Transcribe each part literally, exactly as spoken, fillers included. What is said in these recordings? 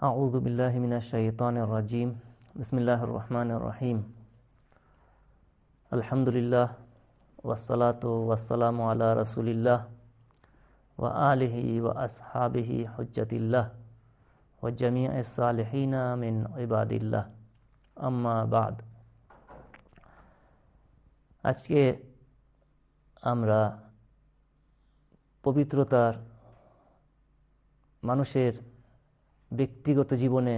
আউযু বিল্লাহি মিনাশ শাইতানির রাজিম। বিসমিল্লাহির রহমানির রহিম। আলহামদুলিল্লাহ ওয়াসসালাতু ওয়াসসালামু আলা রাসূলিল্লাহ ওয়া আলিহি ওয়া আসহাবিহি হুজ্জাতিল্লাহ ওয়া জামিইস সালিহিনা মিন ইবাদিল্লাহ, আম্মা বাদ। আজকে আমরা পবিত্রতার, মানুষের ব্যক্তিগত জীবনে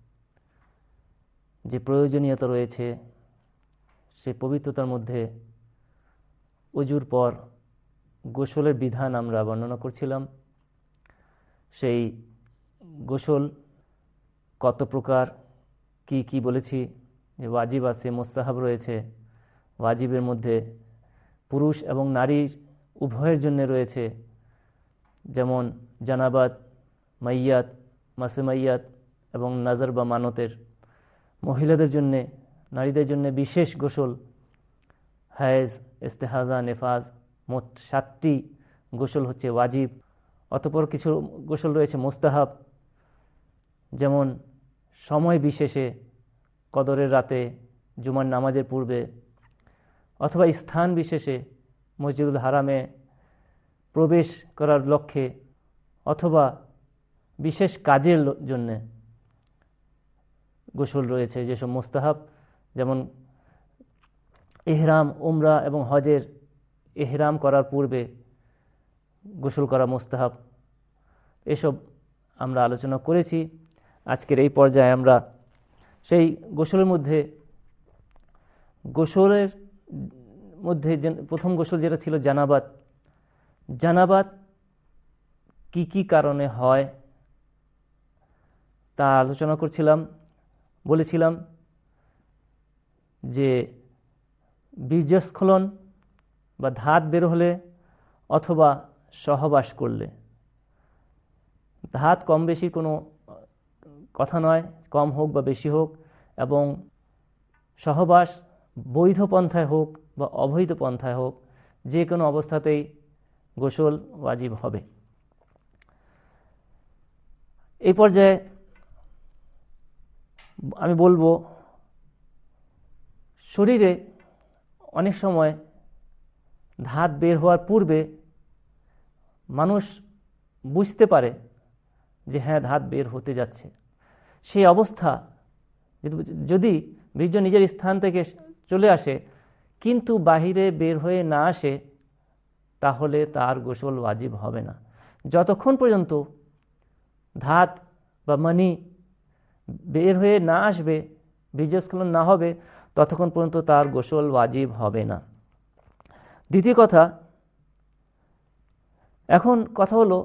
যে প্রয়োজনীয়তা রয়েছে সেই পবিত্রতার মধ্যে ওযুর পর গোসলের বিধান আমরা বর্ণনা করছিলাম। সেই গোসল কত প্রকার, কি কি বলেছি, যে ওয়াজিব আছে, মুস্তাহাব রয়েছে। ওয়াজিবের মধ্যে পুরুষ এবং নারীর উভয়ের জন্য রয়েছে, যেমন জানাবাত, মাইয়াত, মাসে মাইয়াত এবং নাজার বা মানতের। মহিলাদের জন্যে, নারীদের জন্য বিশেষ গোসল, হায়েজ, ইস্তেহাজা, নেফাজ, মোট সাতটি গোসল হচ্ছে ওয়াজিব। অতঃপর কিছু গোসল রয়েছে মুস্তাহাব, যেমন সময় বিশেষে, কদরের রাতে, জুমার নামাজের পূর্বে, অথবা স্থান বিশেষে মসজিদুল হারামে প্রবেশ করার লক্ষ্যে, অথবা বিশেষ কাজের জন্য গোসল রয়েছে যেসব মুস্তাহাব, যেমন ইহরাম, উমরা এবং হজের ইহরাম করার পূর্বে গোসল করা মুস্তাহাব। এসব আমরা আলোচনা করেছি। আজকের এই পর্যায়ে আমরা সেই গোসলের মধ্যে গোসলের মধ্যে প্রথম গোসল যেটা ছিল জানাবাত। জানাবাত কি কি কারণে হয় তা আলোচনা করছিলাম। বলেছিলাম যে বীর্যস্খলন বা ধাত বের হলে, অথবা সহবাস করলে। ধাত কম বেশি কোনো কথা নয়, কম হোক বা বেশি হোক, এবং সহবাস বৈধ পন্থায় হোক বা অবৈধ পন্থায় হোক, যে কোনো অবস্থাতেই গোসল ওয়াজিব হবে। এই পর্যায়ে আমি বলবো, শরীরে অনেক সময় ধাত বের হওয়ার পূর্বে মানুষ বুঝতে পারে যে হ্যাঁ, ধাত বের হতে যাচ্ছে। সেই অবস্থা যদি বীর্য নিজের স্থান থেকে চলে আসে কিন্তু বাহিরে বের হয়ে না আসে, তাহলে তার গোসল ওয়াজিব হবে না। যতক্ষণ পর্যন্ত ধাত বা মানি বের হয়ে না আসবে, বীর্যস্খলন না হবে, ততক্ষণ পর্যন্ত তার গোসল ওয়াজিব হবে না। দ্বিতীয় কথা, এখন কথা হলো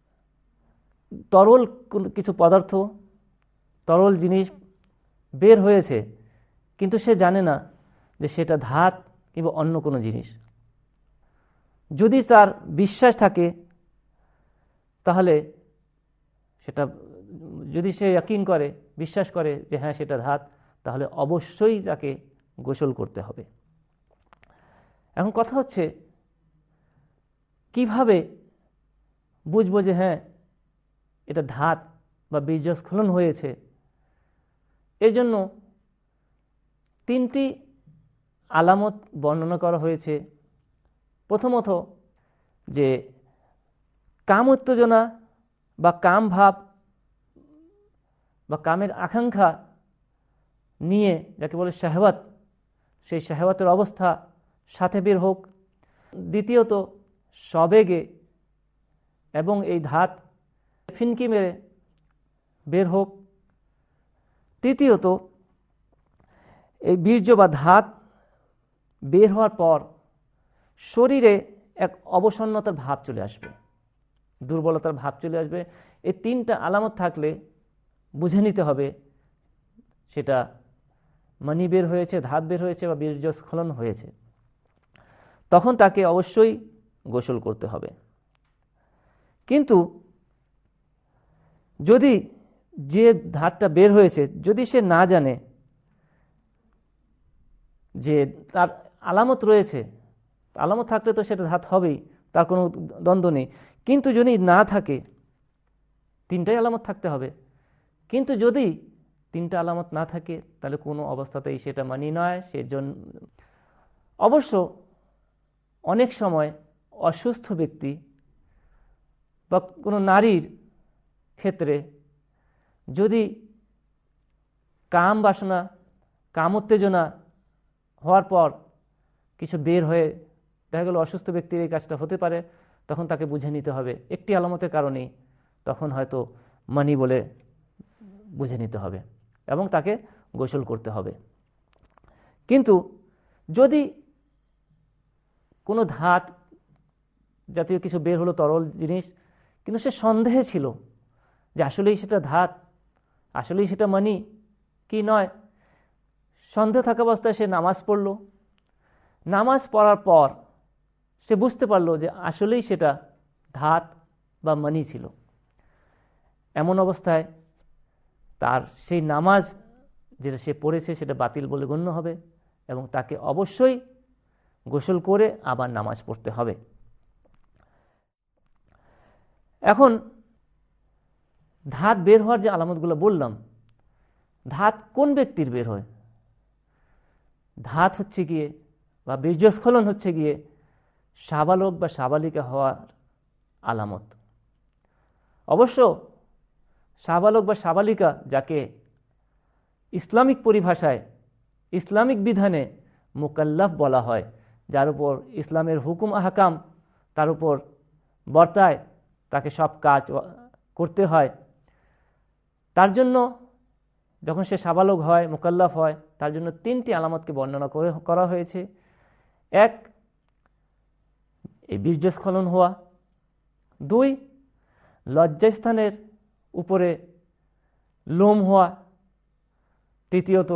তরল কিছু পদার্থ, তরল জিনিস বের হয়েছে, কিন্তু সে জানে না যে সেটা ধাত কিংবা অন্য কোনো জিনিস। যদি তার বিশ্বাস থাকে, তাহলে সেটা, যদি সে ইয়াকিন করে, বিশ্বাস করে যে হ্যাঁ সেটা ধাত, তাহলে অবশ্যই তাকে গোসল করতে হবে। এখন কথা হচ্ছে, কিভাবে বুঝবো যে হ্যাঁ এটা ধাত বা বীর্যস্খলন হয়েছে? এর জন্য তিনটি আলামত বর্ণনা করা হয়েছে। প্রথমত, যে কাম উত্তেজনা বা কাম ভাব বা কামের আকাঙ্ক্ষা নিয়ে, যাকে বলে শাহওয়াত, সেই শাহওয়াতের অবস্থা সাথে বের হোক। দ্বিতীয়ত, সবেগে এবং এই ধাত ফিনকি মেরে বের হোক। তৃতীয়ত, এই বীর্য বা ধাত বের হওয়ার পর শরীরে এক অবসন্নতার ভাব চলে আসবে, দুর্বলতার ভাব চলে আসবে। এই তিনটা আলামত থাকলে বুঝে নিতে হবে সেটা মানি বের হয়েছে, ধাত বের হয়েছে বা বীর্যস্খলন হয়েছে। তখন তাকে অবশ্যই গোসল করতে হবে। কিন্তু যদি যে ধাতটা বের হয়েছে, যদি সে না জানে যে তার আলামত রয়েছে, আলামত থাকলে তো সেটা ধাত হবেই, তার কোনো দ্বন্দ্ব নেই। কিন্তু যদি না থাকে, তিনটাই আলামত থাকতে হবে, কিন্তু যদি তিনটা আলামত না থাকে তাহলে কোনো অবস্থাতেই সেটা মানি নয়। সেজন্য অবশ্য অনেক সময় অসুস্থ ব্যক্তি বা কোনো নারীর ক্ষেত্রে যদি কাম বাসনা, কাম উত্তেজনা হওয়ার পর কিছু বের হয়ে দেখা গেল অসুস্থ ব্যক্তির এই কাজটা হতে পারে, তখন তাকে বুঝে নিতে হবে একটি আলামতের কারণেই, তখন হয়তো মানি বলে বুঝে নিতে হবে এবং তাকে গোসল করতে হবে। কিন্তু যদি কোনো ধাত জাতীয় কিছু বের হলো, তরল জিনিস, কিন্তু সে সন্দেহে ছিল যে আসলেই সেটা ধাত, আসলেই সেটা মানি কি নয়, সন্দেহ থাকা অবস্থায় সে নামাজ পড়ল। নামাজ পড়ার পর সে বুঝতে পারলো যে আসলেই সেটা ধাত বা মানি ছিল। এমন অবস্থায় তার সেই নামাজ যেটা সে পড়েছে সেটা বাতিল বলে গণ্য হবে এবং তাকে অবশ্যই গোসল করে আবার নামাজ পড়তে হবে। এখন ধাত বের হওয়ার যে আলামতগুলো বললাম, ধাত কোন ব্যক্তির বের হয়? ধাত হচ্ছে গিয়ে বা বীর্যস্খলন হচ্ছে গিয়ে সাবালক বা সাবালিকা হওয়ার আলামত। অবশ্য সাবালক বা সাবালিকা যাকে ইসলামিক পরিভাষায়, ইসলামিক বিধানে মুকাল্লাফ বলা হয়, যার উপর ইসলামের হুকুম আহকাম তার উপর বর্তায়, তাকে সব কাজ করতে হয়, তার জন্য যখন সে সাবালক হয়, মুকাল্লাফ হয়, তার জন্য তিনটি আলামতকে বর্ণনা করে করা হয়েছে। এক, এই বীর্যস্খলন হওয়া। দুই, লজ্জাস্থানের উপরে লোম হওয়া। তৃতীয়ত,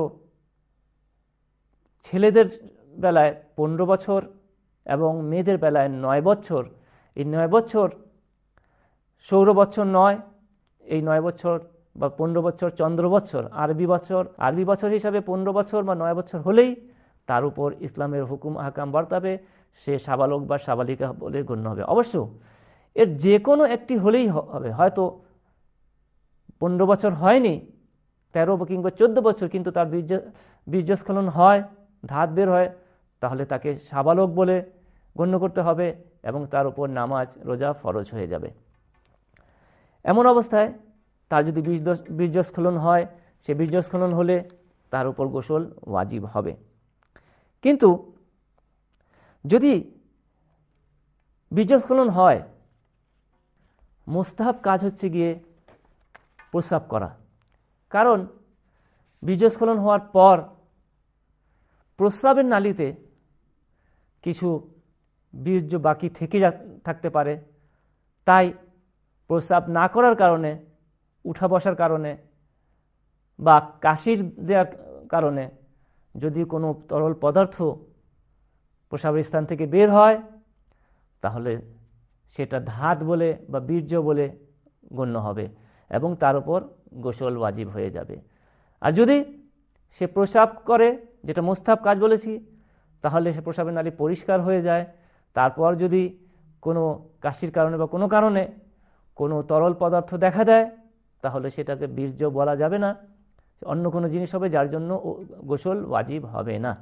ছেলেদের বেলায় পনেরো বছর এবং মেয়েদের বেলায় নয় বছর। এই নয় বছর সৌর বছর নয়, এই নয় বছর বা পনেরো বছর চন্দ্র বছর, আরবি বছর, আরবি বছর হিসাবে পনেরো বছর বা নয় বছর হলেই তার উপর ইসলামের হুকুম আহকাম বর্তাবে, সে সাবালক বা সাবালিকা বলে গণ্য হবে। অবশ্য এর যে কোনো একটি হলেই হবে, হয়তো পনেরো বছর হয়নি, তেরো কিংবা চোদ্দ বছর, কিন্তু তার বীর্য বীর্যস্খলন হয়, ধাত বের হয়, তাহলে তাকে সাবালক বলে গণ্য করতে হবে এবং তার উপর নামাজ রোজা ফরজ হয়ে যাবে। এমন অবস্থায় তার যদি বীর্যস্খলন হয়, সে বীর্যস্খলন হলে তার উপর গোসল ওয়াজিব হবে। কিন্তু যদি বীর্যস্খলন হয়, মুস্তাহাব কাজ হচ্ছে গিয়ে প্রস্রাব করা। কারণ বীর্যস্খলন হওয়ার পর প্রস্রাবের নালীতে কিছু বীর্য বাকি থেকে থাকতে পারে, তাই প্রস্রাব না করার কারণে, উঠা বসার কারণে বা কাশির দেওয়ার কারণে যদি কোনো তরল পদার্থ প্রস্রাবের স্থান থেকে বের হয়, তাহলে সেটা ধাত বলে বা বীর্য বলে গণ্য হবে এবং তার উপর গোসল ওয়াজিব হয়ে যাবে। আর যদি সে প্রস্রাব করে, যেটা মুস্তাহাব কাজ বলেছি, তাহলে সে প্রস্রাবের নালী পরিষ্কার হয়ে যায়। তারপর যদি কোনো কাশির কারণে বা কোনো কারণে কোনো তরল পদার্থ দেখা দেয়, তাহলে সেটাকে বীর্য বলা যাবে না, অন্য কোনো জিনিস হবে, যার জন্য গোসল ওয়াজিব হবে না।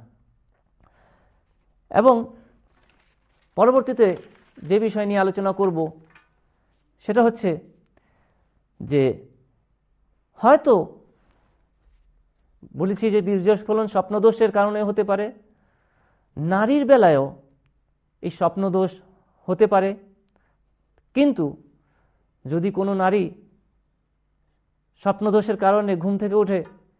এবং পরবর্তীতে যে বিষয় নিয়ে আলোচনা করব সেটা হচ্ছে যে হয়তো বলেছি যে বীর্যস্খলন স্বপ্নদোষের কারণে হতে পারে, নারীর বেলায়ও এই স্বপ্নদোষ হতে পারে। কিন্তু যদি কোনো নারী স্বপ্নদোষের কারণে ঘুম থেকে উঠে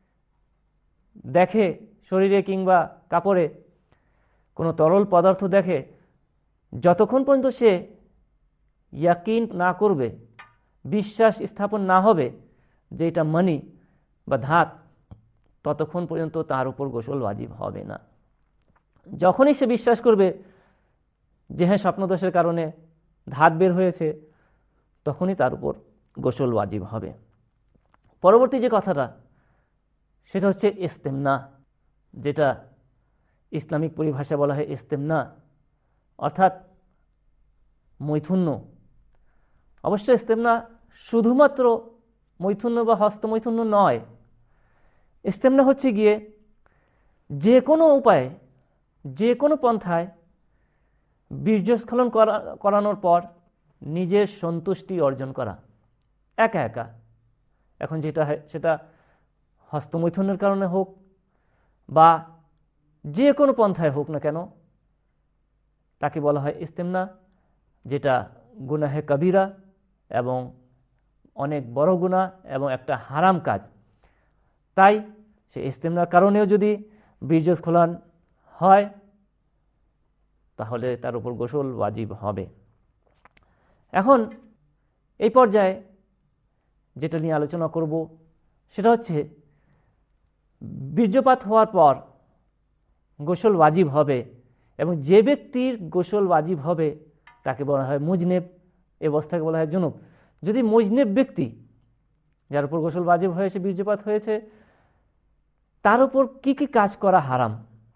দেখে শরীরে কিংবা কাপড়ে কোনো তরল পদার্থ দেখে, যতক্ষণ পর্যন্ত সে ইয়াকিন না করবে, বিশ্বাস স্থাপন না হবে যে এটা মানি বা ধাত, ততক্ষণ পর্যন্ত তার উপর গোসল ওয়াজিব হবে না। যখনই সে বিশ্বাস করবে যে হ্যাঁ স্বপ্নদোষের কারণে ধাত বের হয়েছে, তখনই তার উপর গোসল ওয়াজিব হবে। পরবর্তী যে কথাটা সেটা হচ্ছে ইস্তেমনা, যেটা ইসলামিক পরিভাষা বলা হয় ইস্তেমনা, অর্থাৎ মৈথুন্য। অবশ্য ইস্তেমনা শুধুমাত্র মৈথুন্য বা হস্তমৈথুন্য নয়। ইস্তেমনা হচ্ছে গিয়ে যে কোনো উপায়ে, যে কোনো পন্থায় বীর্যস্খলন করা করানোর পর নিজের সন্তুষ্টি অর্জন করা একা একা। এখন যেটা হয় সেটা হস্তমৈথুনের কারণে হোক বা যে কোনো পন্থায় হোক না কেন, তাকে বলা হয় ইস্তেমনা, যেটা গুনাহে কবিরা এবং অনেক বড় গুনাহ এবং একটা হারাম কাজ। তাই সে ইস্তেমনার কারণেও যদি বীর্যস্খলন হয় তাহলে তার উপর গোসল ওয়াজিব হবে। এখন এই পর্যায়ে যেটা নিয়ে আলোচনা করব সেটা হচ্ছে বীর্যপাত হওয়ার পর গোসল ওয়াজিব হবে, এবং যে ব্যক্তির গোসল ওয়াজিব হবে তাকে বলা হয় মুজনেব, এই অবস্থাকে বলা হয় জুনুব। যদি মুজনেব ব্যক্তি, যার উপর গোসল ওয়াজিব হয়েছে, বীর্যপাত হয়েছে, তার উপর কি কি কাজ করা হারাম।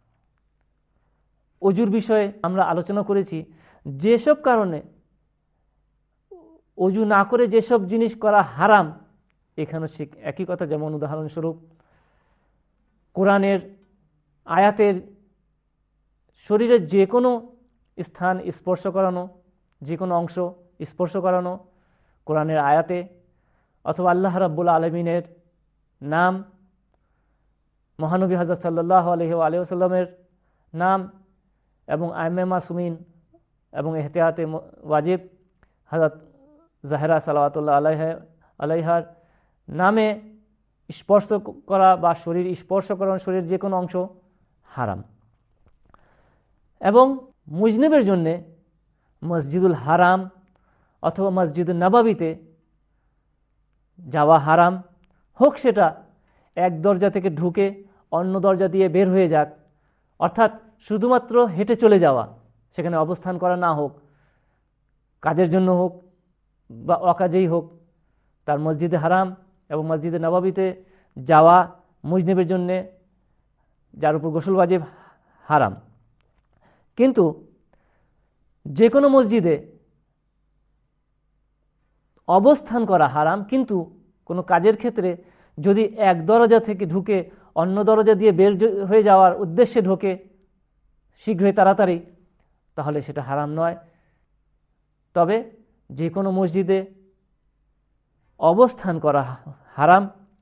অজুর বিষয়ে আমরা আলোচনা করেছি, যেসব কারণে অজু না করে যেসব জিনিস করা হারাম, এখানে একই কথা। যেমন উদাহরণস্বরূপ কোরআনের আয়াতের শরীরের যে কোনো স্থান স্পর্শ করানো, যে কোনো অংশ স্পর্শ করানো কোরআনের আয়াতে, অথবা আল্লাহ রাব্বুল আলামিনের নাম, মহানবী হযরত সাল্লাল্লাহু আলাইহি ওয়া সাল্লামের নাম এবং আইমে মাসুমিন এবং এহতিয়াতে ওয়াজিব হযরত জাহরা সালাওয়াতুল্লাহ আলাইহা আলাইহার নামে স্পর্শ করা বা শরীর স্পর্শ করানো, শরীরের যে কোনো অংশ হারাম। এবং মুজনেবের জন্যে মসজিদুল হারাম অথবা মসজিদুল নববীতে যাওয়া হারাম, হোক সেটা এক দরজা থেকে ঢুকে অন্য দরজা দিয়ে বের হয়ে যাক, অর্থাৎ শুধুমাত্র হেঁটে চলে যাওয়া, সেখানে অবস্থান করা না হোক, কাজের জন্য হোক বা অকাজেই হোক, তার মসজিদে হারাম এবং মসজিদে নববীতে যাওয়া মুজনেবের জন্যে, যার উপর গোসল ওয়াজিব, হারাম। কিন্তু যে কোনো মসজিদে অবস্থান করা হারাম, কিন্তু কোনো কাজের ক্ষেত্রে যদি এক দরজা থেকে ঢুকে অন্য দরজা দিয়ে বের হয়ে যাওয়ার উদ্দেশ্যে ঢোকে শীঘ্রই তাড়াতাড়ি, তাহলে সেটা হারাম নয়। তবে যে কোনো মসজিদে অবস্থান করা হারাম,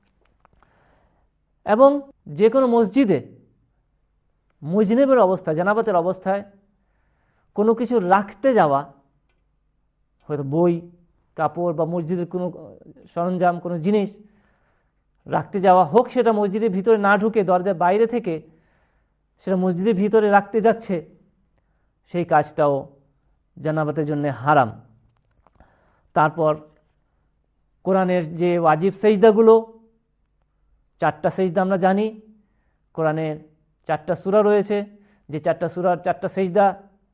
এবং যে কোনো মসজিদে মুজনেবের অবস্থায়, জানাবাতের অবস্থায় কোনো কিছু রাখতে যাওয়া, হয়তো বই, কাপড় বা মসজিদের কোনো সরঞ্জাম, কোনো জিনিস রাখতে যাওয়া, হোক সেটা মসজিদের ভিতরে না ঢুকে দরজার বাইরে থেকে সেটা মসজিদের ভিতরে রাখতে যাচ্ছে, সেই কাজটাও জানাবাতের জন্য হারাম। তারপর কোরআনের যে ওয়াজিব সেজদাগুলো, চারটা সেজদা আমরা জানি, কোরআনের চারটা সূরা রয়েছে, যে চারটা সূরার চারটা সেজদা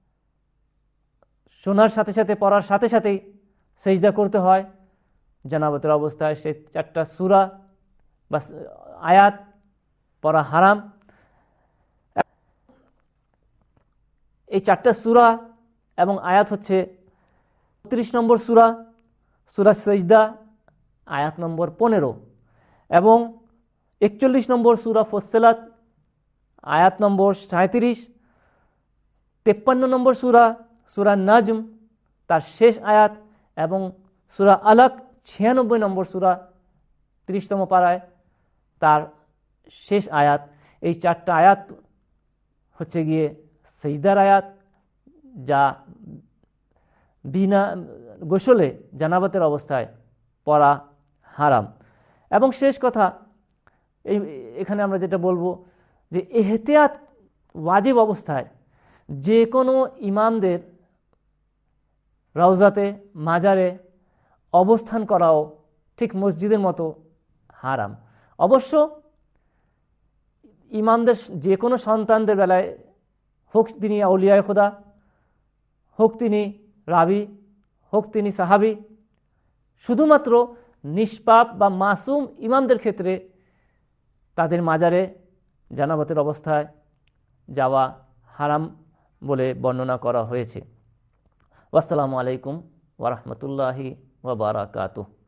শোনার সাথে সাথে, পড়ার সাথে সাথেই সেজদা করতে হয়। জানাবাতের অবস্থায় সেই চারটা সূরা বা আয়াত পড়া হারাম। এই চারটা সূরা এবং আয়াত হচ্ছে ত্রিশ নম্বর সূরা, সূরা সেজদা, আয়াত নম্বর পনেরো, এবং একচল্লিশ নম্বর সূরা ফুসসিলাত, আয়াত নম্বর সাঁত্রিশ, তেপ্পান্ন নম্বর সূরা, সূরা নাজম, তার শেষ আয়াত, এবং সূরা আলাক, ছিয়ানব্বই নম্বর সূরা, ত্রিশতম পারায় তার শেষ আয়াত। এই চারটা আয়াত হচ্ছে গিয়ে সেজদার আয়াত, যা বিনা গোসলে জানাবাতের অবস্থায় পড়া হারাম। এবং শেষ কথা, এই এখানে আমরা যেটা বলবো যে এহতিয়াত ওয়াজিব অবস্থায় যে কোনো ইমামদের রওজাতে, মাজারে অবস্থান করাও ঠিক মসজিদের মতো হারাম। অবশ্য ইমামদের যে কোনো সন্তানদের বেলায়, হোক তিনি আউলিয়ায়ে খোদা, হোক তিনি রাবি, হোক তিনি সাহাবি, শুধুমাত্র নিষ্পাপ বা মাসুম ইমামদের ক্ষেত্রে তাদের মাজারে জানাবাতের অবস্থায় যাওয়া হারাম বলে বর্ণনা করা হয়েছে। আসসালামু আলাইকুম ওয়া রাহমাতুল্লাহি ওয়া বারাকাতুহু।